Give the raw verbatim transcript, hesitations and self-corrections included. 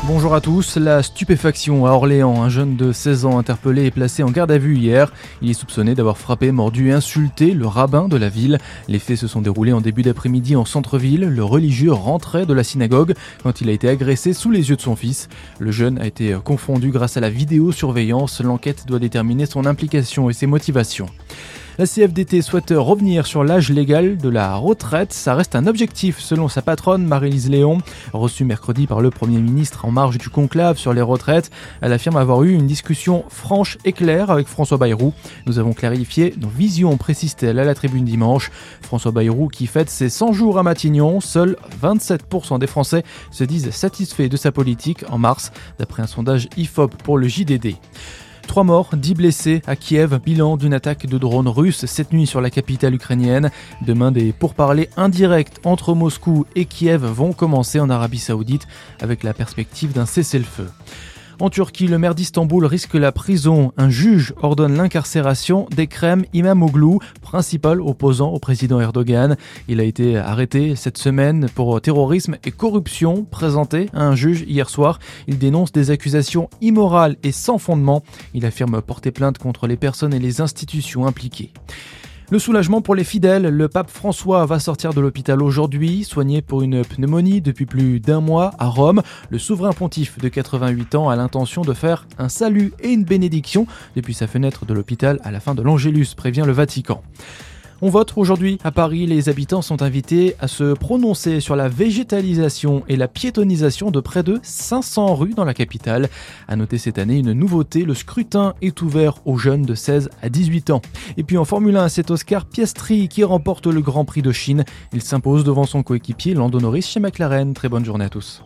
Bonjour à tous. La stupéfaction à Orléans. Un jeune de seize ans interpellé et placé en garde à vue hier. Il est soupçonné d'avoir frappé, mordu et insulté le rabbin de la ville. Les faits se sont déroulés en début d'après-midi en centre-ville. Le religieux rentrait de la synagogue quand il a été agressé sous les yeux de son fils. Le jeune a été confondu grâce à la vidéosurveillance. L'enquête doit déterminer son implication et ses motivations. La C F D T souhaite revenir sur l'âge légal de la retraite. Ça reste un objectif selon sa patronne Marie-Lise Léon. Reçue mercredi par le Premier ministre en marge du conclave sur les retraites, elle affirme avoir eu une discussion franche et claire avec François Bayrou. Nous avons clarifié nos visions, précise-t-elle à la tribune dimanche. François Bayrou qui fête ses cent jours à Matignon. Seuls vingt-sept pour cent des Français se disent satisfaits de sa politique en mars, d'après un sondage I F O P pour le J D D. Trois morts, dix blessés à Kiev, bilan d'une attaque de drones russes cette nuit sur la capitale ukrainienne. Demain, des pourparlers indirects entre Moscou et Kiev vont commencer en Arabie Saoudite avec la perspective d'un cessez-le-feu. En Turquie, le maire d'Istanbul risque la prison. Un juge ordonne l'incarcération d'Ekrem İmamoğlu, principal opposant au président Erdogan. Il a été arrêté cette semaine pour terrorisme et corruption, présenté à un juge hier soir. Il dénonce des accusations immorales et sans fondement. Il affirme porter plainte contre les personnes et les institutions impliquées. Le soulagement pour les fidèles, le pape François va sortir de l'hôpital aujourd'hui, soigné pour une pneumonie depuis plus d'un mois à Rome. Le souverain pontife de quatre-vingt-huit ans a l'intention de faire un salut et une bénédiction depuis sa fenêtre de l'hôpital à la fin de l'Angélus, prévient le Vatican. On vote aujourd'hui à Paris. Les habitants sont invités à se prononcer sur la végétalisation et la piétonisation de près de cinq cents rues dans la capitale. À noter cette année une nouveauté, le scrutin est ouvert aux jeunes de seize à dix-huit ans. Et puis en Formule un, c'est Oscar Piastri qui remporte le Grand Prix de Chine. Il s'impose devant son coéquipier Lando Norris chez McLaren. Très bonne journée à tous.